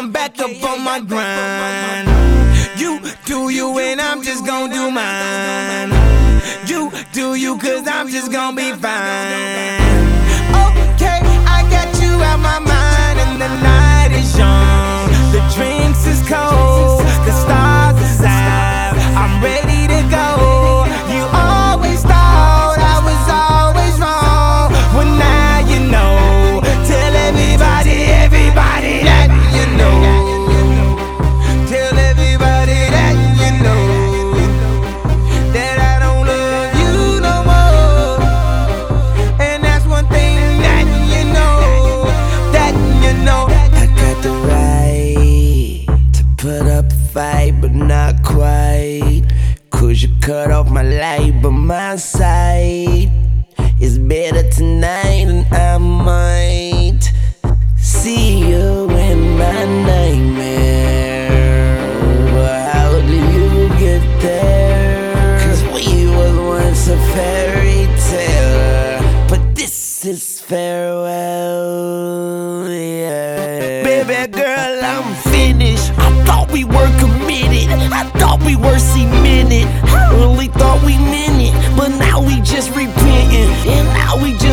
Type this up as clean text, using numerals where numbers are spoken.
I'm back up on my grind. You do you and I'm just gon' do mine. You do you cause I'm just gon' be fine. Okay, I got you out my mind and the night is young. The drinks is cold, the stars is out. I'm ready to go. You always thought I was always wrong. Well now you know. Tell everybody that you know. Tell everybody that you know that I don't love you no more. And that's one thing that you know, that you know. I got the right to put up a fight, but not quite. Cause you cut off my light, but my sight is better tonight. And I might see you in my nightmare. But how do you get there? Cause we was once a fairy tale, but this is farewell, yeah. Baby girl, I'm finished. I thought we were committed, I thought we were cemented. I really thought we meant it, but now we just repenting, and now we just